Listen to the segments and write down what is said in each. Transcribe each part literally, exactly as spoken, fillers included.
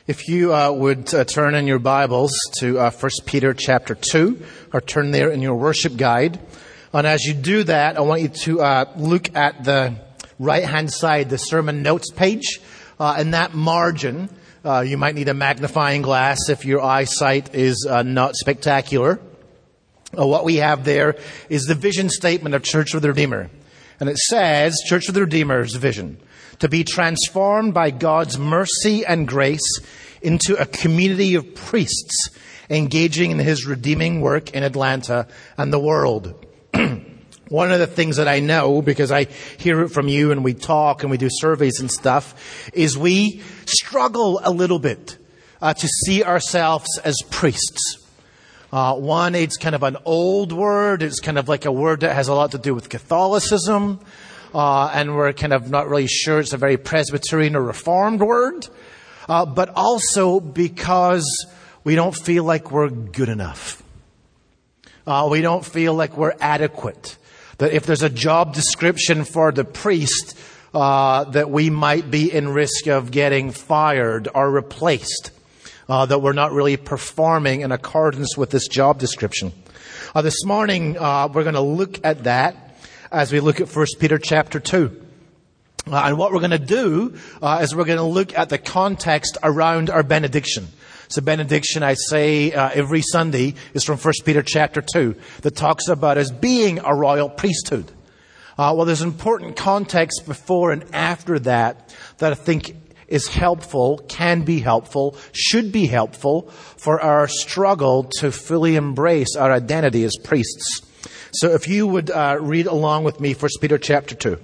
If you uh, would uh, turn in your Bibles to uh, First Peter chapter two, or turn there in your worship guide. And as you do that, I want you to uh, look at the right-hand side, the sermon notes page. Uh, in that margin, uh, you might need a magnifying glass if your eyesight is uh, not spectacular. Uh, what we have there is the vision statement of Church of the Redeemer. And it says, Church of the Redeemer's vision: to be transformed by God's mercy and grace into a community of priests engaging in His redeeming work in Atlanta and the world. One of the things that I know, because I hear it from you and we talk and we do surveys and stuff, is we struggle a little bit uh, to see ourselves as priests. Uh, one, it's kind of an old word. It's kind of like a word that has a lot to do with Catholicism. Uh, and we're kind of not really sure it's a very Presbyterian or Reformed word. Uh, but also because we don't feel like we're good enough. Uh, we don't feel like we're adequate. That if there's a job description for the priest, uh, that we might be in risk of getting fired or replaced. Uh, that we're not really performing in accordance with this job description. Uh, this morning, uh, we're going to look at that as we look at First Peter chapter two. Uh, and what we're going to do uh, is we're going to look at the context around our benediction. So benediction, I say uh, every Sunday, is from First Peter chapter two, that talks about us being a royal priesthood. Uh, well, there's important context before and after that that I think is helpful, can be helpful, should be helpful for our struggle to fully embrace our identity as priests. So if you would uh, read along with me, First Peter chapter two.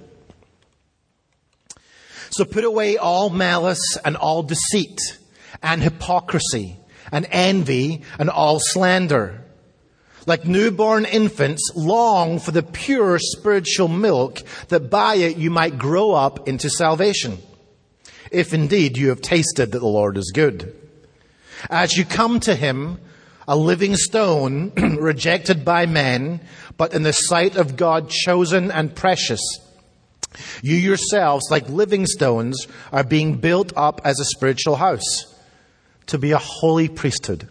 So put away all malice and all deceit and hypocrisy and envy and all slander. Like newborn infants, long for the pure spiritual milk, that by it you might grow up into salvation, if indeed you have tasted that the Lord is good. As you come to Him, a living stone, rejected by men, but in the sight of God chosen and precious, you yourselves, like living stones, are being built up as a spiritual house, to be a holy priesthood,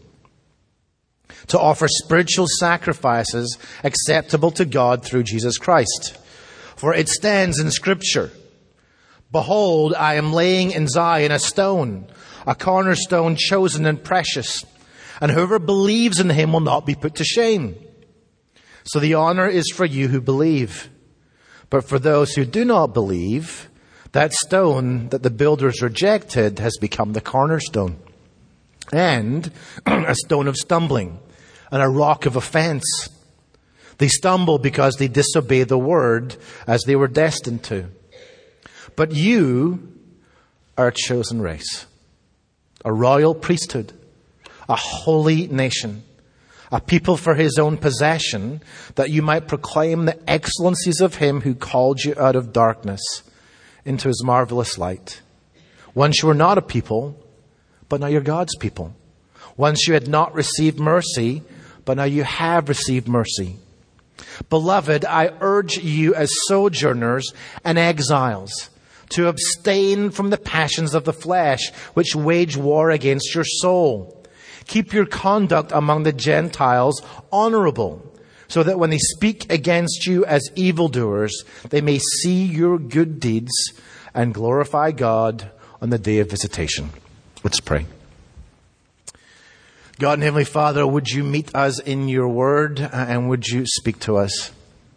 to offer spiritual sacrifices acceptable to God through Jesus Christ. For it stands in Scripture, "Behold, I am laying in Zion a stone, a cornerstone chosen and precious, and whoever believes in Him will not be put to shame. So the honor is for you who believe. But for those who do not believe, that stone that the builders rejected has become the cornerstone, and a stone of stumbling, and a rock of offense. They stumble because they disobey the word as they were destined to. But you are a chosen race, a royal priesthood, a holy nation, a people for His own possession, that you might proclaim the excellencies of Him who called you out of darkness into His marvelous light. Once you were not a people, but now you're God's people. Once you had not received mercy, but now you have received mercy. Beloved, I urge you as sojourners and exiles to abstain from the passions of the flesh, which wage war against your soul. Keep your conduct among the Gentiles honorable, so that when they speak against you as evildoers, they may see your good deeds and glorify God on the day of visitation." Let's pray. God and Heavenly Father, would you meet us in your word, and would you speak to us?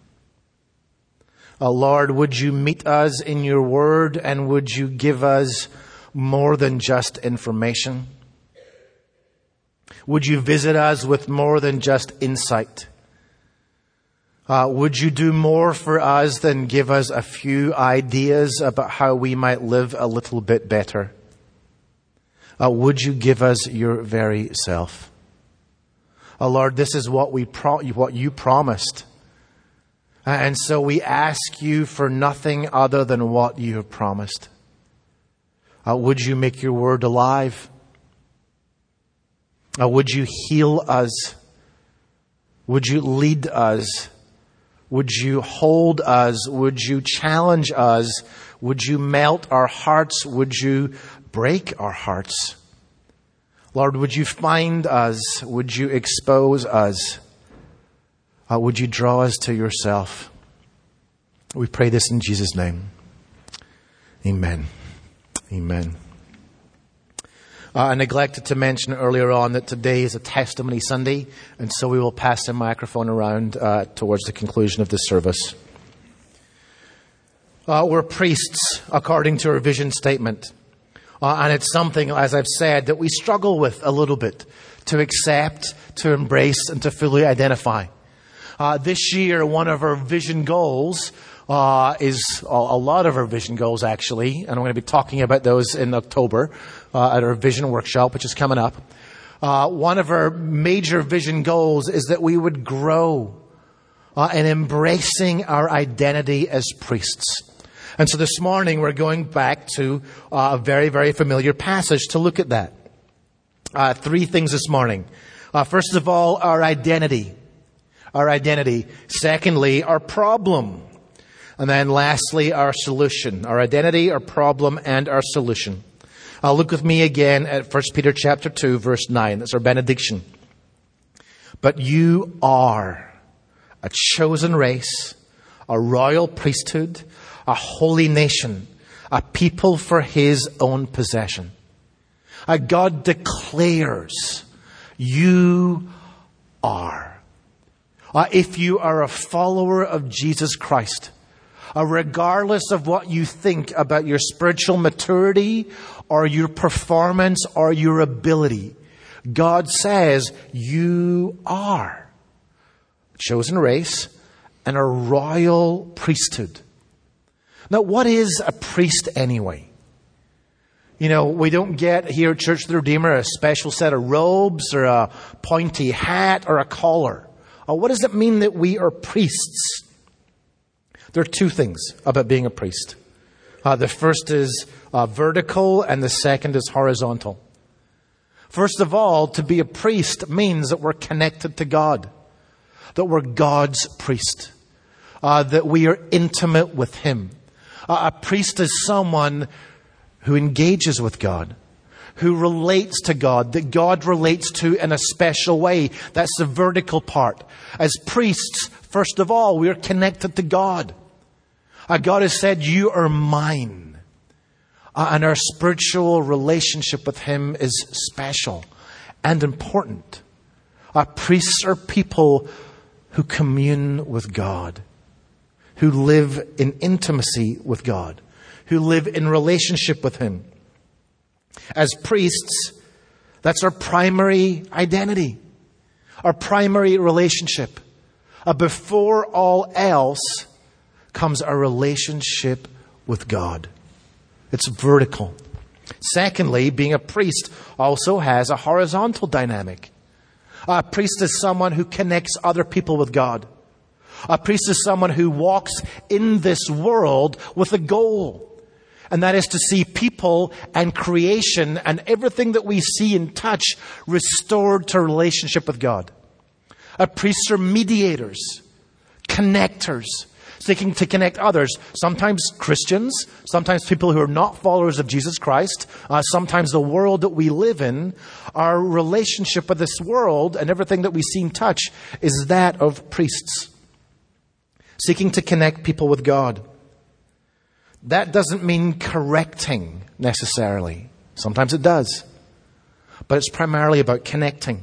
Uh, Lord, would you meet us in your word, and would you give us more than just information? Would you visit us with more than just insight? Uh, would you do more for us than give us a few ideas about how we might live a little bit better? Uh, would you give us your very self? Uh, Lord, this is what we pro- what you promised. Uh, and so we ask you for nothing other than what you have promised. Uh, would you make your word alive? Uh, would you heal us? Would you lead us? Would you hold us? Would you challenge us? Would you melt our hearts? Would you break our hearts? Lord, would you find us? Would you expose us? Uh, would you draw us to yourself? We pray this in Jesus' name. Amen. Amen. Uh, I neglected to mention earlier on that today is a Testimony Sunday, and so we will pass the microphone around uh, towards the conclusion of this service. Uh, we're priests, according to our vision statement. Uh, and it's something, as I've said, that we struggle with a little bit to accept, to embrace, and to fully identify. Uh, this year, one of our vision goals uh, is a, a lot of our vision goals, actually, and I'm going to be talking about those in October uh, at our vision workshop, which is coming up. Uh, one of our major vision goals is that we would grow uh, in embracing our identity as priests. And so this morning we're going back to uh, a very, very familiar passage to look at that. Uh, three things this morning. Uh, first of all, our identity. Our identity. Secondly, our problem. And then lastly, our solution. Our identity, our problem, and our solution. Uh, look with me again at First Peter chapter two, verse nine. That's our benediction. But you are a chosen race, a royal priesthood, a holy nation, a people for his own possession. Uh, God declares you are. Uh, if you are a follower of Jesus Christ, uh, regardless of what you think about your spiritual maturity or your performance or your ability, God says you are a chosen race and a royal priesthood. Now, what is a priest anyway? You know, we don't get here at Church of the Redeemer a special set of robes or a pointy hat or a collar. Uh, what does it mean that we are priests? There are two things about being a priest. Uh, the first is uh, vertical and the second is horizontal. First of all, to be a priest means that we're connected to God, that we're God's priest, uh, that we are intimate with Him. Uh, a priest is someone who engages with God, who relates to God, that God relates to in a special way. That's the vertical part. As priests, first of all, we are connected to God. Uh, God has said, you are mine. Uh, and our spiritual relationship with Him is special and important. Uh, priests are people who commune with God, who live in intimacy with God, who live in relationship with Him. As priests, that's our primary identity, our primary relationship. Uh, before all else comes our relationship with God. It's vertical. Secondly, being a priest also has a horizontal dynamic. A priest is someone who connects other people with God. A priest is someone who walks in this world with a goal. And that is to see people and creation and everything that we see and touch restored to a relationship with God. A priests are mediators, connectors, seeking to connect others. Sometimes Christians, sometimes people who are not followers of Jesus Christ, uh, sometimes the world that we live in. Our relationship with this world and everything that we see and touch is that of priests, seeking to connect people with God. That doesn't mean correcting necessarily. Sometimes it does. But it's primarily about connecting.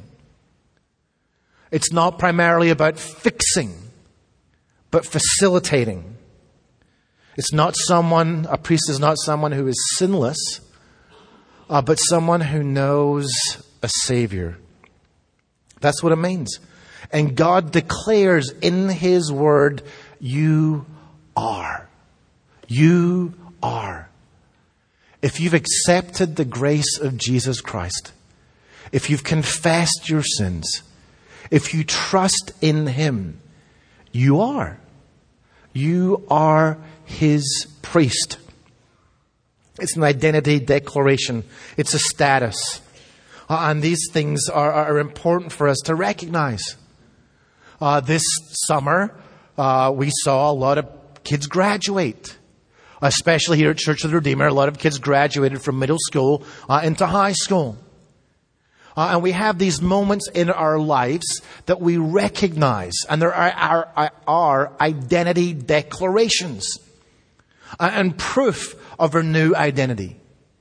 It's not primarily about fixing, but facilitating. It's not someone, a priest is not someone who is sinless, uh, but someone who knows a Savior. That's what it means. And God declares in His Word, you are. You are. If you've accepted the grace of Jesus Christ, if you've confessed your sins, if you trust in Him, you are. You are His priest. It's an identity declaration. It's a status. Uh, and these things are, are important for us to recognize. Uh, this summer, uh, we saw a lot of kids graduate. Especially here at Church of the Redeemer, a lot of kids graduated from middle school uh, into high school. Uh, and we have these moments in our lives that we recognize. And there are our, our identity declarations uh, and proof of our new identity.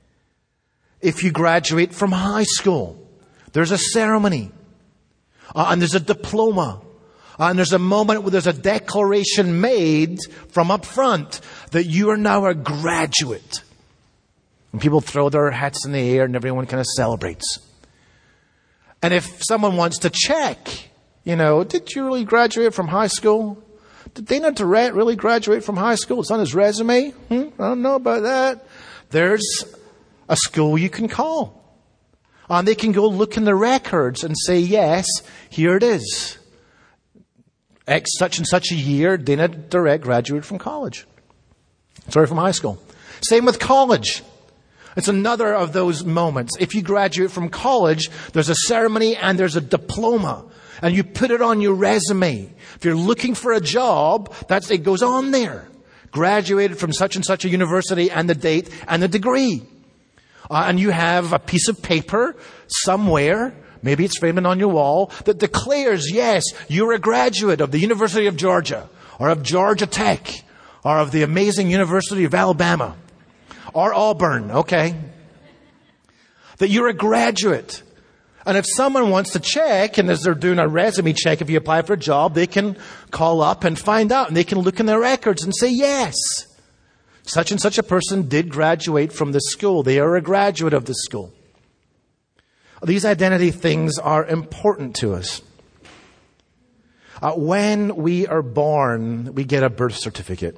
If you graduate from high school, there's a ceremony. Uh, and there's a diploma. Uh, and there's a moment where there's a declaration made from up front that you are now a graduate. And people throw their hats in the air and everyone kind of celebrates. And if someone wants to check, you know, did you really graduate from high school? Did Dana Durrett really graduate from high school? It's on his resume. Hmm? I don't know about that. There's a school you can call. And they can go look in the records and say, yes, here it is. X such and such a year, Dana Durrett graduated from college. Sorry, from high school. Same with college. It's another of those moments. If you graduate from college, there's a ceremony and there's a diploma. And you put it on your resume. If you're looking for a job, that's, it goes on there. Graduated from such and such a university and the date and the degree. Uh, and you have a piece of paper somewhere, maybe it's framed on your wall, that declares, yes, you're a graduate of the University of Georgia, or of Georgia Tech, or of the amazing University of Alabama. Or Auburn, okay? That you're a graduate. And if someone wants to check, and as they're doing a resume check, if you apply for a job, they can call up and find out. And they can look in their records and say, yes, such and such a person did graduate from this school. They are a graduate of this school. These identity things are important to us. Uh, when we are born, we get a birth certificate.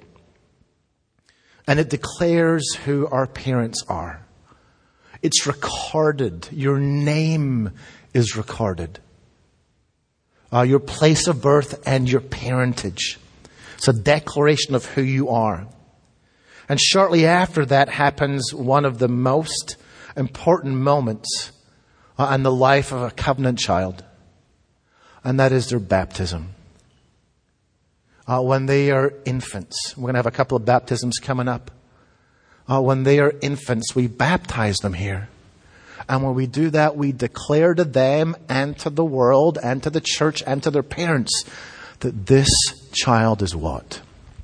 And it declares who our parents are. It's recorded. Your name is recorded. Uh, your place of birth and your parentage. It's a declaration of who you are. And shortly after that happens one of the most important moments uh, in the life of a covenant child. And that is their baptism. Uh, when they are infants. We're going to have a couple of baptisms coming up. Uh, when they are infants, we baptize them here. And when we do that, we declare to them and to the world and to the church and to their parents that this child is what?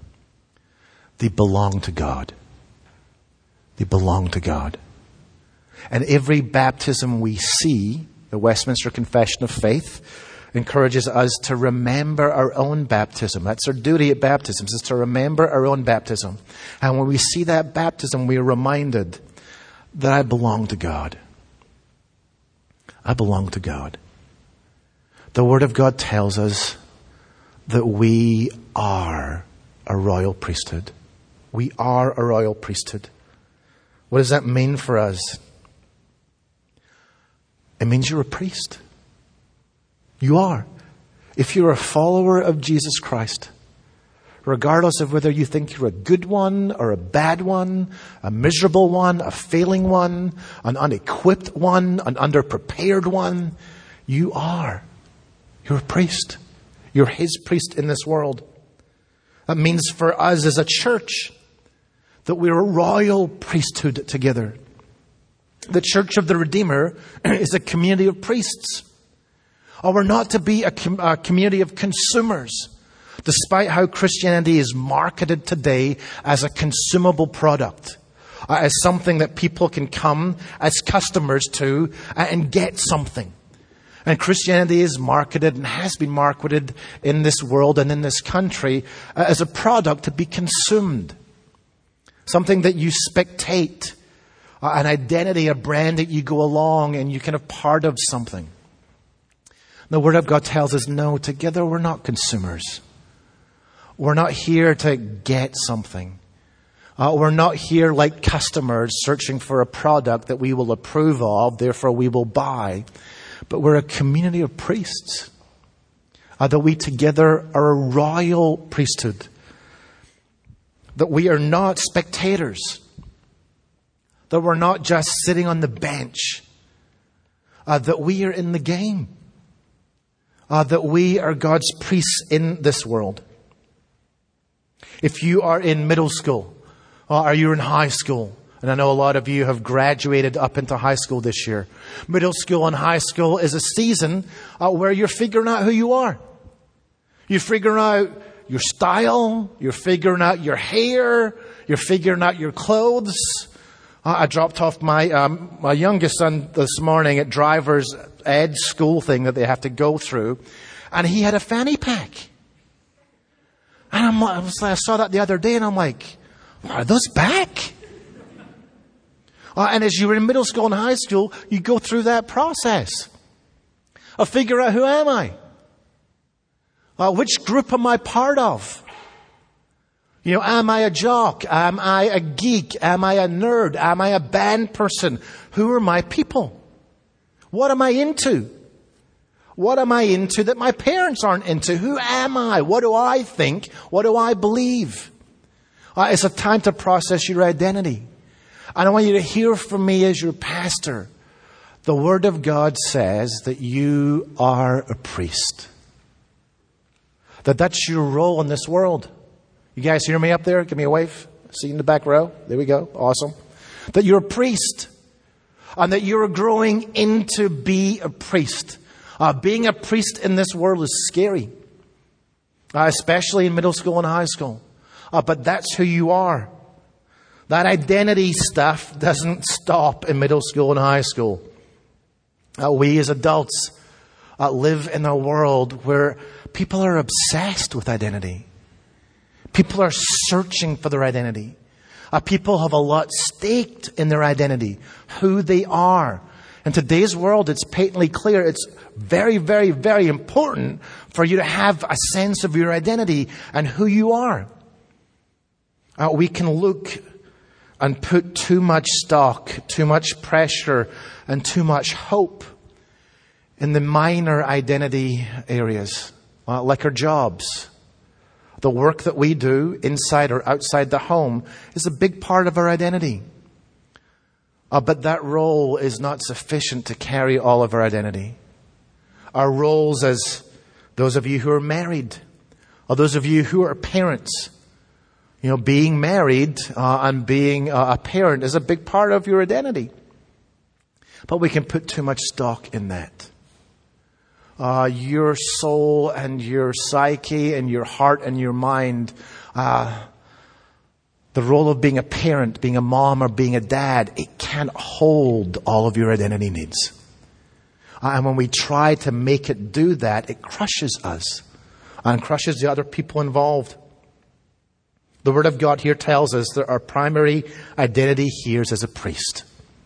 They belong to God. They belong to God. And every baptism we see, the Westminster Confession of Faith, encourages us to remember our own baptism. That's our duty at baptisms, is to remember our own baptism. And when we see that baptism, we are reminded that I belong to God. I belong to God. The Word of God tells us that we are a royal priesthood. We are a royal priesthood. What does that mean for us? It means you're a priest. You are. If you're a follower of Jesus Christ, regardless of whether you think you're a good one or a bad one, a miserable one, a failing one, an unequipped one, an underprepared one, you are. You're a priest. You're His priest in this world. That means for us as a church that we're a royal priesthood together. The Church of the Redeemer is a community of priests. Or we're not to be a, com- a community of consumers, despite how Christianity is marketed today as a consumable product, uh, as something that people can come as customers to uh, and get something. And Christianity is marketed and has been marketed in this world and in this country uh, as a product to be consumed. Something that you spectate, uh, an identity, a brand that you go along and you kind of part of something. The Word of God tells us, no, together we're not consumers. We're not here to get something. Uh, we're not here like customers searching for a product that we will approve of, therefore we will buy. But we're a community of priests. Uh, that we together are a royal priesthood. That we are not spectators. That we're not just sitting on the bench. Uh, that we are in the game. Uh, that we are God's priests in this world. If you are in middle school, or you're in high school, And I know a lot of you have graduated up into high school this year. Middle school and high school is a season uh, where you're figuring out who you are. You're figuring out your style. You're figuring out your hair. You're figuring out your clothes. Uh, I dropped off my um, my youngest son this morning at driver's ed school thing that they have to go through. And he had a fanny pack. And I'm, I, was, I saw that the other day and I'm like, are those back? Uh, and as you were in middle school and high school, you go through that process of figure out, who am I? Uh, which group am I part of? You know, am I a jock? Am I a geek? Am I a nerd? Am I a band person? Who are my people? What am I into? What am I into that my parents aren't into? Who am I? What do I think? What do I believe? Uh, it's a time to process your identity. And I want you to hear from me as your pastor. The Word of God says that you are a priest. That that's your role in this world. You guys hear me up there? Give me a wave. See you in the back row. There we go. Awesome. That you're a priest. And that you're growing into be a priest. Uh, being a priest in this world is scary. Uh, especially in middle school and high school. Uh, but that's who you are. That identity stuff doesn't stop in middle school and high school. Uh, we as adults uh, live in a world where people are obsessed with identity. People are searching for their identity. Uh, people have a lot staked in their identity, who they are. In today's world, it's patently clear. It's very, very, very important for you to have a sense of your identity and who you are. Uh, we can look and put too much stock, too much pressure, and too much hope in the minor identity areas, uh, like our jobs. The work that we do inside or outside the home is a big part of our identity. Uh, but that role is not sufficient to carry all of our identity. Our roles as those of you who are married, or those of you who are parents, you know, being married uh, and being uh, a parent is a big part of your identity. But we can put too much stock in that. Uh, your soul and your psyche and your heart and your mind, uh, the role of being a parent, being a mom or being a dad, it can't hold all of your identity needs. Uh, and when we try to make it do that, it crushes us and crushes the other people involved. The Word of God here tells us that our primary identity here is as a priest.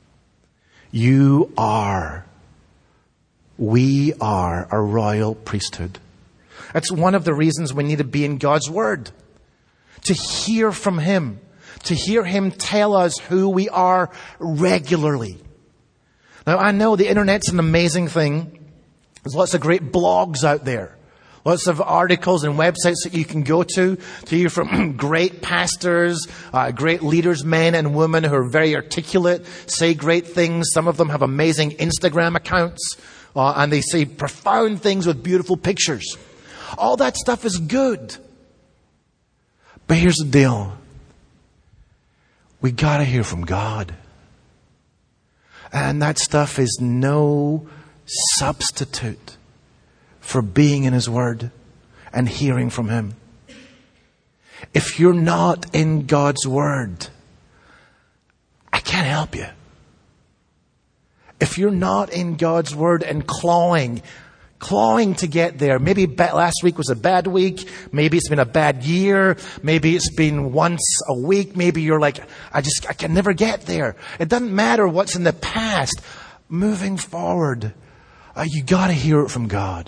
You are, we are a royal priesthood. That's one of the reasons we need to be in God's Word. To hear from Him. To hear Him tell us who we are regularly. Now, I know the Internet's an amazing thing. There's lots of great blogs out there. Lots of articles and websites that you can go to to hear from great pastors, uh, great leaders, men and women who are very articulate, say great things. Some of them have amazing Instagram accounts, uh, and they say profound things with beautiful pictures. All that stuff is good. But here's the deal. We gotta hear from God. And that stuff is no substitute for being in His Word and hearing from Him. If you're not in God's Word, I can't help you. If you're not in God's Word and clawing, clawing to get there, maybe last week was a bad week, maybe it's been a bad year, maybe it's been once a week, maybe you're like, I just, I can never get there. It doesn't matter what's in the past. Moving forward, uh, you gotta hear it from God.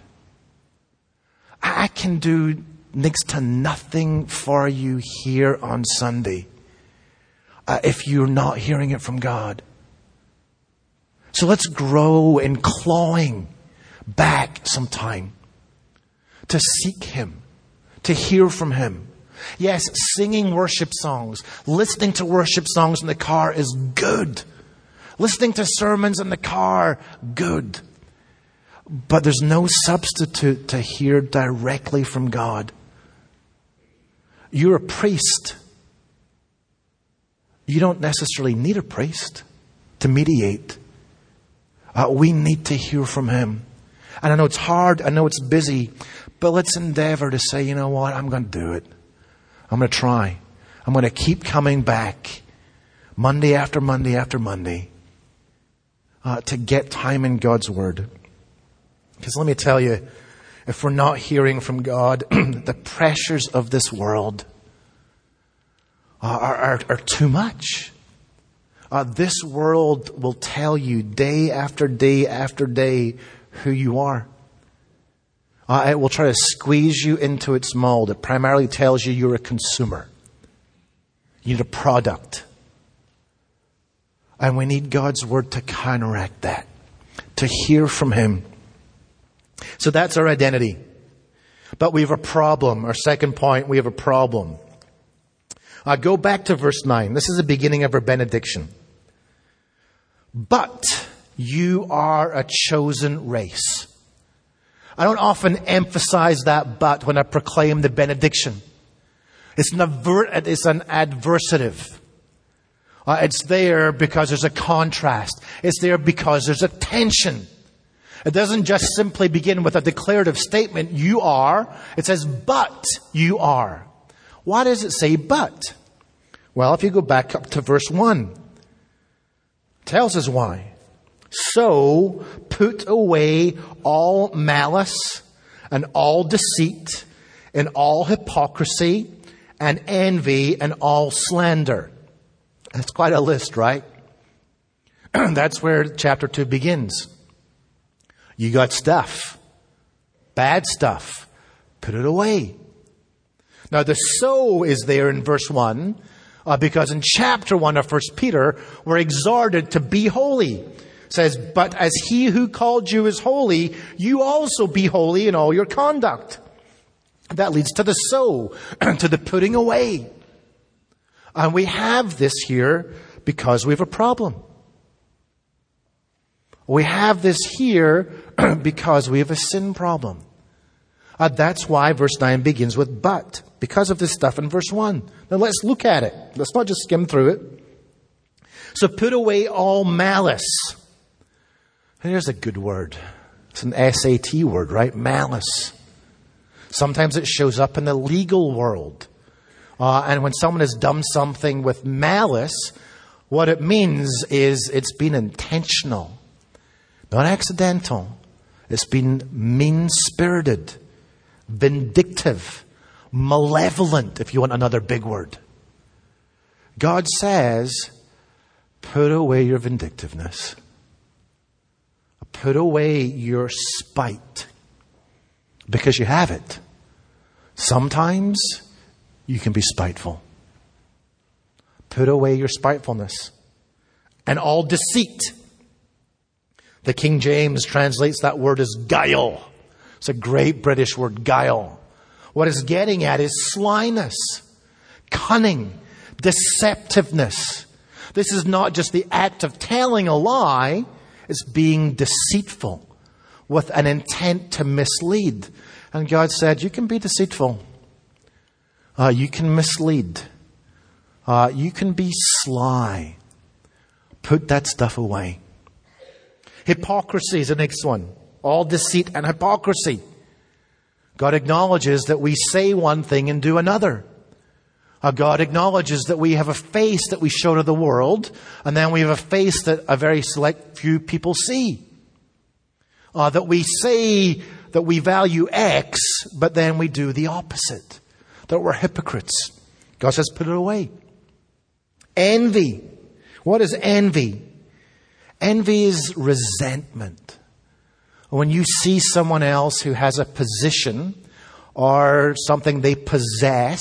I can do next to nothing for you here on Sunday uh, if you're not hearing it from God. So let's grow in clawing back some time to seek Him, to hear from Him. Yes, singing worship songs, listening to worship songs in the car is good. Listening to sermons in the car, good. But there's no substitute to hear directly from God. You're a priest. You don't necessarily need a priest to mediate. Uh, we need to hear from him. And I know it's hard. I know it's busy. But let's endeavor to say, you know what? I'm going to do it. I'm going to try. I'm going to keep coming back Monday after Monday after Monday uh, to get time in God's Word. Because let me tell you, if we're not hearing from God, the pressures of this world uh, are, are, are too much. Uh, this world will tell you day after day after day who you are. Uh, it will try to squeeze you into its mold. It primarily tells you you're a consumer. You need a product. And we need God's Word to counteract that, to hear from him. So that's our identity. But we have a problem. Our second point, we have a problem. Uh, go back to verse nine. This is the beginning of our benediction. But you are a chosen race. I don't often emphasize that but when I proclaim the benediction. It's an, aver- it's an adversative. Uh, it's there because there's a contrast. It's there because there's a tension. It doesn't just simply begin with a declarative statement, you are. It says, but you are. Why does it say but? Well, if you go back up to verse one, it tells us why. So put away all malice and all deceit and all hypocrisy and envy and all slander. That's quite a list, right? That's where chapter two begins. You got stuff, bad stuff, put it away. Now the so is there in verse one uh, because in chapter one of First Peter we're exhorted to be holy. It says, but as he who called you is holy, you also be holy in all your conduct. That leads to the so, to the putting away. And we have this here because we have a problem. We have this here because we have a sin problem. Uh, that's why verse nine begins with but, because of this stuff in verse one. Now let's look at it. Let's not just skim through it. So put away all malice. Here's a good word. It's an S A T word, right? Malice. Sometimes it shows up in the legal world. Uh, and when someone has done something with malice, what it means is it's been intentional, not accidental. It's been mean-spirited, vindictive, malevolent, if you want another big word. God says, put away your vindictiveness. Put away your spite. Because you have it. Sometimes you can be spiteful. Put away your spitefulness. And all deceit. The King James translates that word as guile. It's a great British word, guile. What it's getting at is slyness, cunning, deceptiveness. This is not just the act of telling a lie. It's being deceitful with an intent to mislead. And God said, you can be deceitful. Uh, you can mislead. Uh, you can be sly. Put that stuff away. Hypocrisy is the next one. All deceit and hypocrisy. God acknowledges that we say one thing and do another. Uh, God acknowledges that we have a face that we show to the world, and then we have a face that a very select few people see. Uh, that we say that we value X, but then we do the opposite. That we're hypocrites. God says, put it away. Envy. What is envy? Envy is resentment. When you see someone else who has a position or something they possess,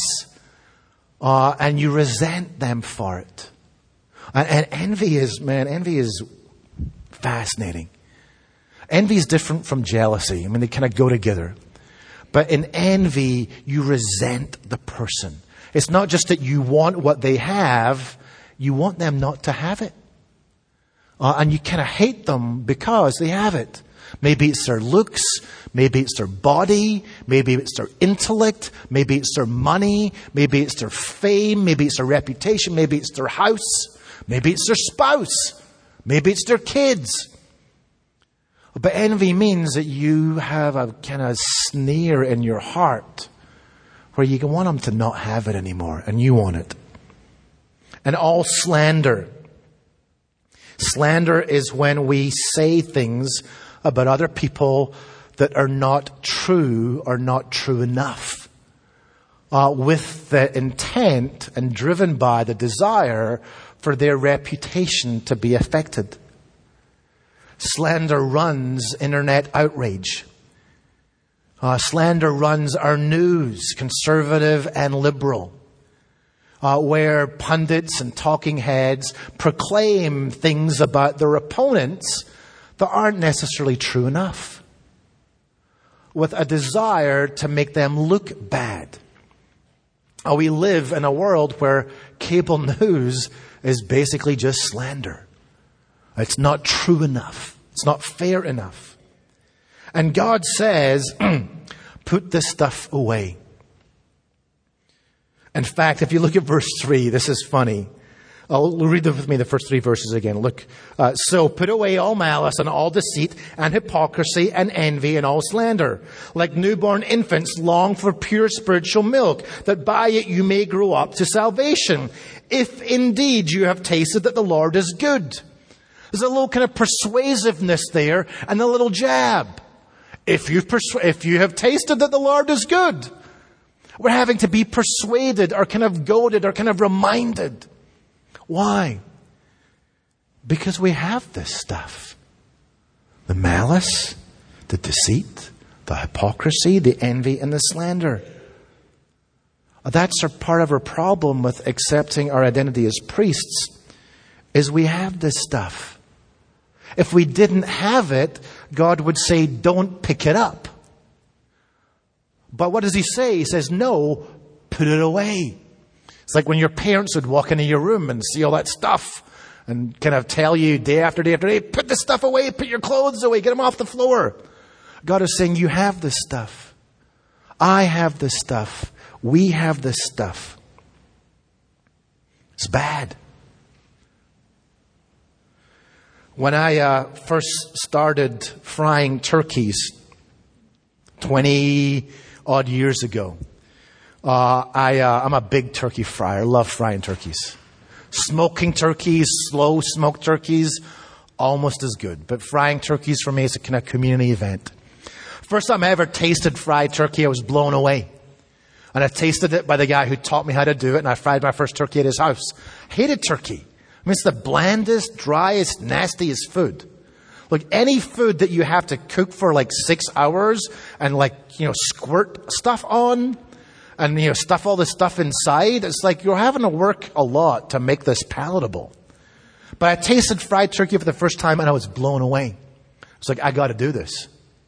uh, and you resent them for it. And, and envy is, man, envy is fascinating. Envy is different from jealousy. I mean, they kind of go together. But in envy, you resent the person. It's not just that you want what they have, you want them not to have it. Uh, and you kind of hate them because they have it. Maybe it's their looks, maybe it's their body, maybe it's their intellect, maybe it's their money, maybe it's their fame, maybe it's their reputation, maybe it's their house, maybe it's their spouse, maybe it's their kids. But envy means that you have a kind of sneer in your heart where you want them to not have it anymore and you want it. And all slander. Slander is when we say things about other people that are not true or not true enough, uh, with the intent and driven by the desire for their reputation to be affected. Slander runs internet outrage. Uh, slander runs our news, conservative and liberal, uh, where pundits and talking heads proclaim things about their opponents that aren't necessarily true enough, with a desire to make them look bad. Uh, we live in a world where cable news is basically just slander. It's not true enough. It's not fair enough. And God says, put this stuff away. In fact, if you look at verse three, this is funny. I'll read with me the first three verses again. Look, uh, so put away all malice and all deceit and hypocrisy and envy and all slander. Like newborn infants, long for pure spiritual milk, that by it you may grow up to salvation, if indeed you have tasted that the Lord is good. There's a little kind of persuasiveness there and a little jab. If you've persu- if you have tasted that the Lord is good. We're having to be persuaded or kind of goaded or kind of reminded. Why? Because we have this stuff. The malice, the deceit, the hypocrisy, the envy, and the slander. That's a part of our problem with accepting our identity as priests, is we have this stuff. If we didn't have it, God would say, don't pick it up. But what does he say? He says, no, put it away. It's like when your parents would walk into your room and see all that stuff and kind of tell you day after day after day, put this stuff away, put your clothes away, get them off the floor. God is saying, you have this stuff. I have this stuff. We have this stuff. It's bad. When I uh, first started frying turkeys twenty odd years ago, uh, I, uh, I'm a big turkey fryer. I love frying turkeys. Smoking turkeys, slow smoked turkeys, almost as good. But frying turkeys for me is a kind of community event. First time I ever tasted fried turkey, I was blown away. And I tasted it by the guy who taught me how to do it, and I fried my first turkey at his house. Hated turkey. I mean, it's the blandest, driest, nastiest food. Like any food that you have to cook for like six hours and like, you know, squirt stuff on and, you know, stuff all this stuff inside. It's like you're having to work a lot to make this palatable. But I tasted fried turkey for the first time and I was blown away. It's like, I got to do this.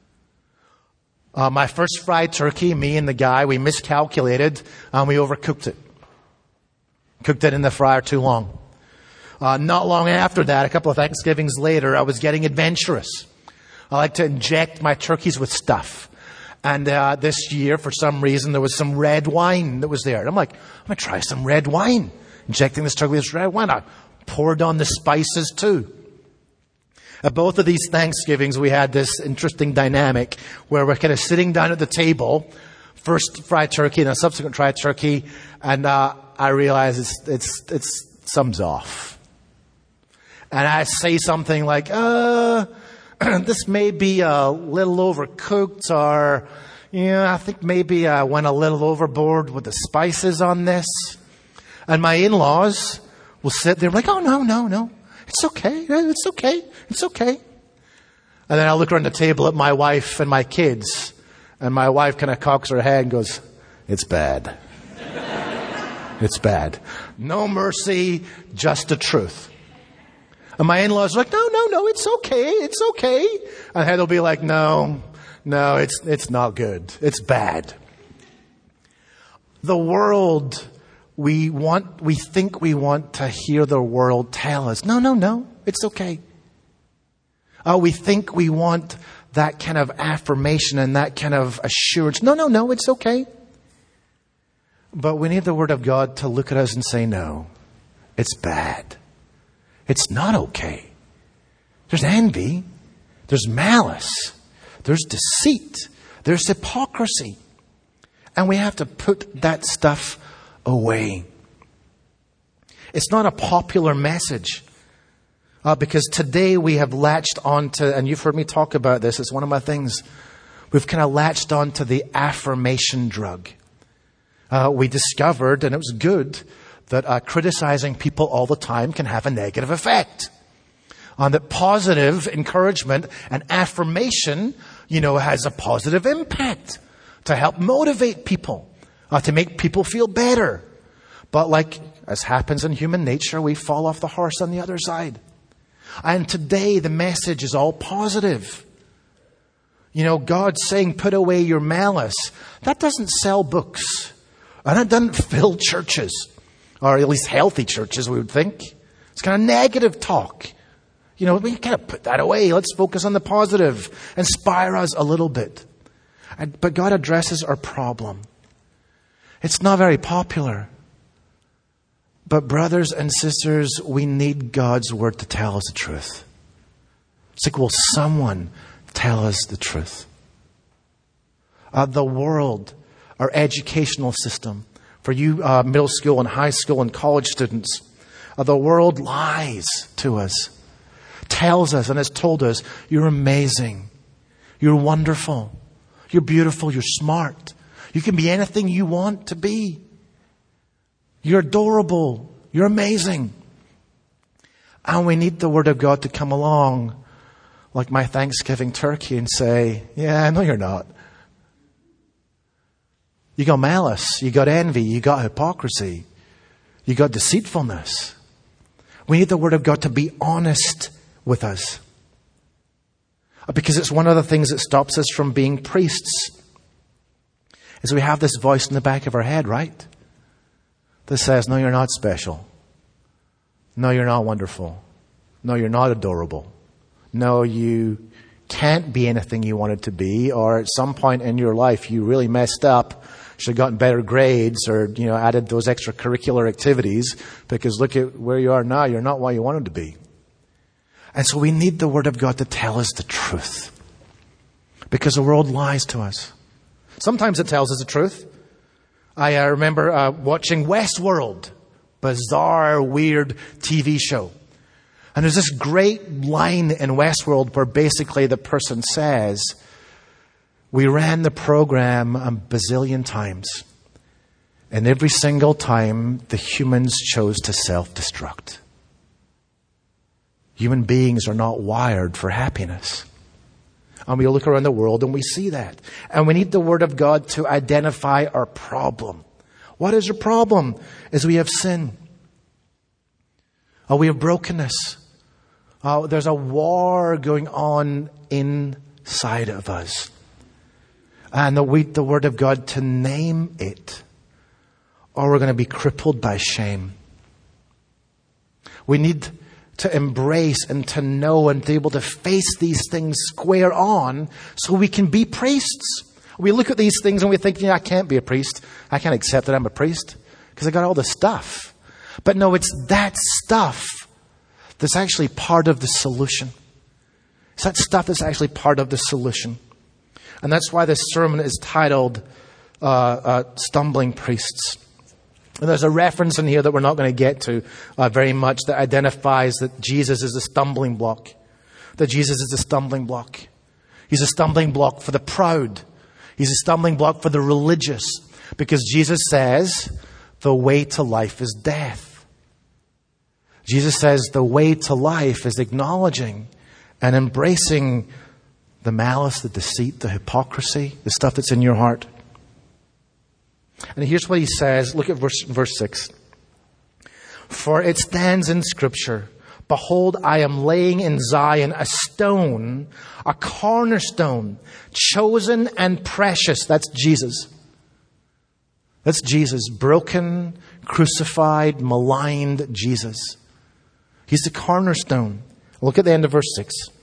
Uh, my first fried turkey, me and the guy, we miscalculated and we overcooked it. Cooked it in the fryer too long. Uh, not long after that, a couple of Thanksgivings later, I was getting adventurous. I like to inject my turkeys with stuff. And uh, this year, for some reason, there was some red wine that was there. And I'm like, I'm going to try some red wine. Injecting this turkey with red wine. I poured on the spices too. At both of these Thanksgivings, we had this interesting dynamic where we're kind of sitting down at the table, first fried turkey and a subsequent fried turkey, and uh, I realize it's, it's, it's, something's off. And I say something like, uh, this may be a little overcooked, or, you know, I think maybe I went a little overboard with the spices on this. And my in-laws will sit there like, oh, no, no, no. It's okay. It's okay. It's okay. And then I look around the table at my wife and my kids, and my wife kind of cocks her head and goes, it's bad. It's bad. No mercy, just the truth. And my in-laws are like, no, no, no, it's okay, it's okay. And Heather will be like, no, no, it's it's not good. It's bad. The world, we want, we think we want to hear the world tell us, no, no, no, it's okay. Uh, we think we want that kind of affirmation and that kind of assurance. No, no, no, it's okay. But we need the Word of God to look at us and say, no, it's bad. It's not okay. There's envy. There's malice. There's deceit. There's hypocrisy. And we have to put that stuff away. It's not a popular message. Uh, because today we have latched onto, and you've heard me talk about this, it's one of my things. We've kind of latched onto the affirmation drug. Uh, we discovered, and it was good, that uh, criticizing people all the time can have a negative effect. On that positive encouragement and affirmation, you know, has a positive impact to help motivate people, uh, to make people feel better. But like, as happens in human nature, we fall off the horse on the other side. And today the message is all positive. You know, God's saying, put away your malice. That doesn't sell books. And it doesn't fill churches. Or at least healthy churches, we would think. It's kind of negative talk. You know, we kind of put that away. Let's focus on the positive. Inspire us a little bit. And, but God addresses our problem. It's not very popular. But brothers and sisters, we need God's Word to tell us the truth. It's like, will someone tell us the truth? Uh, the world, our educational system, for you uh, middle school and high school and college students, uh, the world lies to us, tells us and has told us, you're amazing, you're wonderful, you're beautiful, you're smart, you can be anything you want to be. You're adorable. You're amazing. And we need the Word of God to come along like my Thanksgiving turkey and say, yeah, no, you're not. You got malice. You got envy. You got hypocrisy. You got deceitfulness. We need the Word of God to be honest with us. Because it's one of the things that stops us from being priests. Is we have this voice in the back of our head, right? That says, no, you're not special. No, you're not wonderful. No, you're not adorable. No, you can't be anything you wanted to be, or at some point in your life you really messed up, should have gotten better grades, or, you know, added those extracurricular activities, because look at where you are now, you're not what you wanted to be. And so we need the Word of God to tell us the truth. Because the world lies to us. Sometimes it tells us the truth. I uh, remember uh, watching Westworld, bizarre, weird T V show. And there's this great line in Westworld where basically the person says, we ran the program a bazillion times. And every single time, the humans chose to self-destruct. Human beings are not wired for happiness. And we look around the world and we see that. And we need the Word of God to identify our problem. What is our problem? Is we have sin. Oh, we have brokenness. Oh, there's a war going on inside of us. And we need the Word of God to name it. Or we're going to be crippled by shame. We need to embrace and to know and to be able to face these things square on so we can be priests. We look at these things and we think, yeah, I can't be a priest. I can't accept that I'm a priest because I got all the stuff. But no, it's that stuff that's actually part of the solution. It's that stuff that's actually part of the solution. And that's why this sermon is titled uh, uh, Stumbling Priests. And there's a reference in here that we're not going to get to uh, very much that identifies that Jesus is a stumbling block. That Jesus is a stumbling block. He's a stumbling block for the proud. He's a stumbling block for the religious. Because Jesus says the way to life is death. Jesus says the way to life is acknowledging and embracing the malice, the deceit, the hypocrisy, the stuff that's in your heart. And here's what he says. Look at verse, verse six. For it stands in Scripture, behold, I am laying in Zion a stone, a cornerstone, chosen and precious. That's Jesus. That's Jesus. Broken, crucified, maligned Jesus. He's the cornerstone. Look at the end of verse six.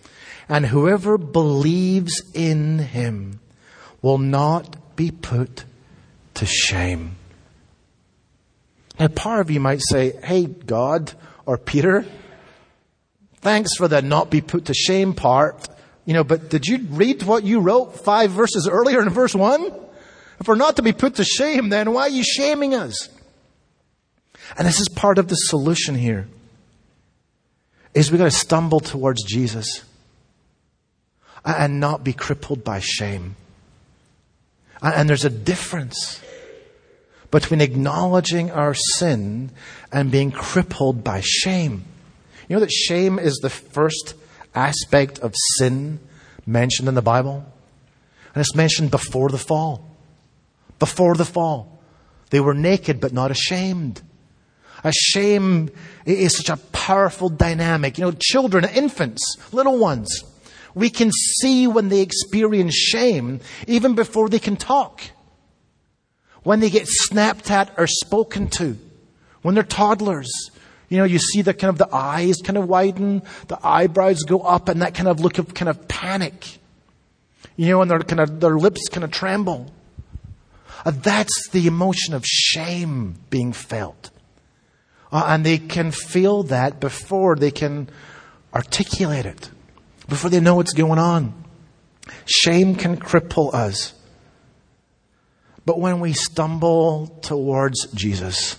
And whoever believes in him will not be put to shame. Now, part of you might say, hey, God or Peter, thanks for the not be put to shame part. You know, but did you read what you wrote five verses earlier in verse one? If we're not to be put to shame, then why are you shaming us? And this is part of the solution here, is we've got to stumble towards Jesus and not be crippled by shame. And there's a difference between acknowledging our sin and being crippled by shame. You know that shame is the first aspect of sin mentioned in the Bible? And it's mentioned before the fall. Before the fall. They were naked but not ashamed. A shame is such a powerful dynamic. You know, children, infants, little ones, we can see when they experience shame even before they can talk. When they get snapped at or spoken to. When they're toddlers. You know, you see the kind of the eyes kind of widen, the eyebrows go up, and that kind of look of kind of panic. You know, and their kind of their lips kind of tremble. Uh, that's the emotion of shame being felt. Uh, and they can feel that before they can articulate it. Before they know what's going on. Shame can cripple us. But when we stumble towards Jesus,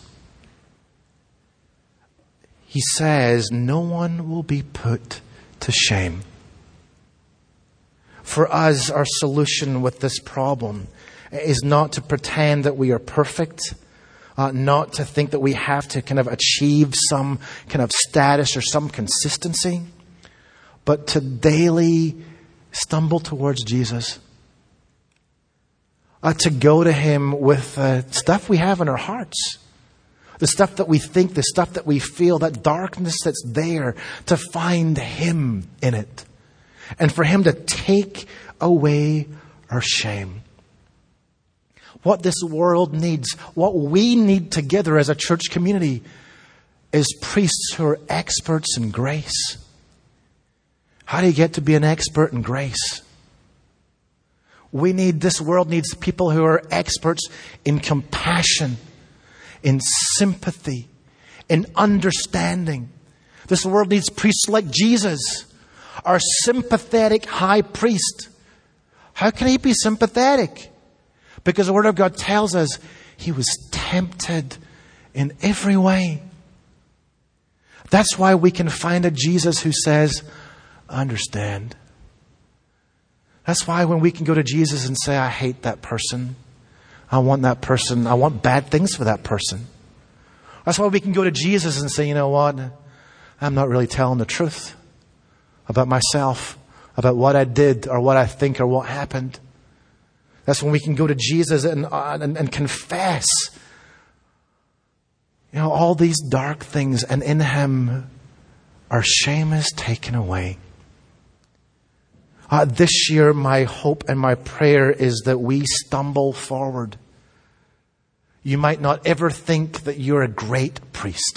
he says, no one will be put to shame. For us, our solution with this problem is not to pretend that we are perfect, uh, not to think that we have to kind of achieve some kind of status or some consistency, but to daily stumble towards Jesus. Uh, to go to him with uh, stuff we have in our hearts. The stuff that we think, the stuff that we feel, that darkness that's there, to find him in it. And for him to take away our shame. What this world needs, what we need together as a church community, is priests who are experts in grace. How do you get to be an expert in grace? We need, this world needs people who are experts in compassion, in sympathy, in understanding. This world needs priests like Jesus, our sympathetic high priest. How can he be sympathetic? Because the Word of God tells us he was tempted in every way. That's why we can find a Jesus who says, I understand. That's why when we can go to Jesus and say, I hate that person. I want that person. I want bad things for that person. That's why we can go to Jesus and say, you know what? I'm not really telling the truth about myself, about what I did or what I think or what happened. That's when we can go to Jesus and, and, and confess, you know, all these dark things, and in him our shame is taken away. Uh, this year, my hope and my prayer is that we stumble forward. You might not ever think that you're a great priest,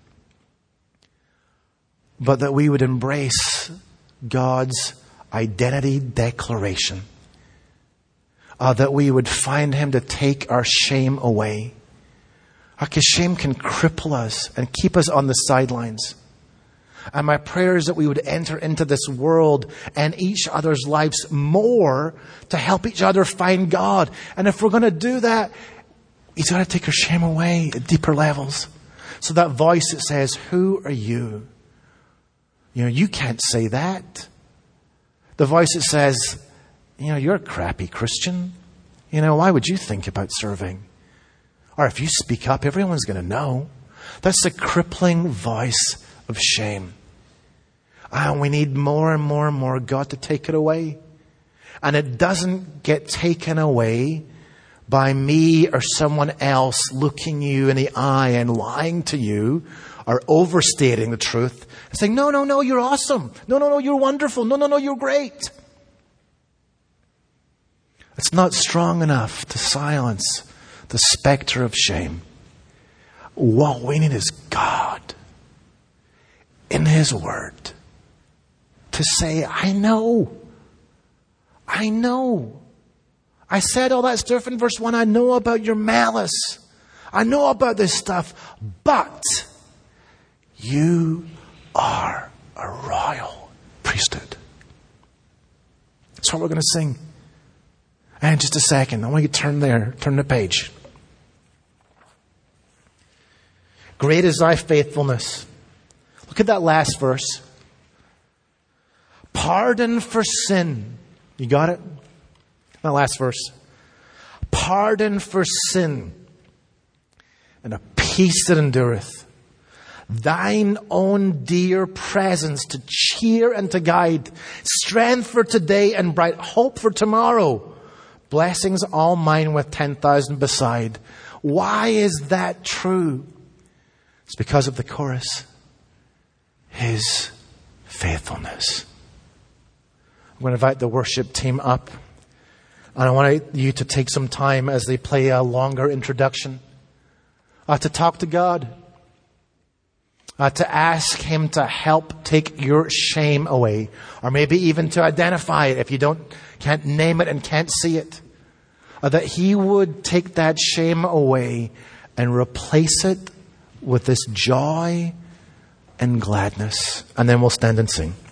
but that we would embrace God's identity declaration. Uh, that we would find him to take our shame away. Because shame can cripple us and keep us on the sidelines. And my prayer is that we would enter into this world and each other's lives more to help each other find God. And if we're going to do that, he's got to take our shame away at deeper levels. So that voice that says, who are you? You know, you can't say that. The voice that says, you know, you're a crappy Christian. You know, why would you think about serving? Or if you speak up, everyone's going to know. That's the crippling voice of shame. And we need more and more and more God to take it away. And it doesn't get taken away by me or someone else looking you in the eye and lying to you or overstating the truth and saying, no, no, no, you're awesome. No, no, no, you're wonderful. No, no, no, you're great. It's not strong enough to silence the specter of shame. What we need is God in his word to say, I know. I know. I said all that stuff in verse one. I know about your malice. I know about this stuff. But you are a royal priesthood. That's what we're going to sing. And in just a second, I want you to turn there, turn the page. Great is thy faithfulness. Look at that last verse. Pardon for sin. You got it? That last verse. Pardon for sin. And a peace that endureth. Thine own dear presence to cheer and to guide. Strength for today and bright hope for tomorrow. Blessings all mine with ten thousand beside. Why is that true? It's because of the chorus. His faithfulness. I'm going to invite the worship team up. And I want you to take some time as they play a longer introduction. Uh, to talk to God. Uh, to ask Him to help take your shame away. Or maybe even to identify it if you don't can't name it and can't see it. Uh, that He would take that shame away and replace it with this joy and gladness. And then we'll stand and sing.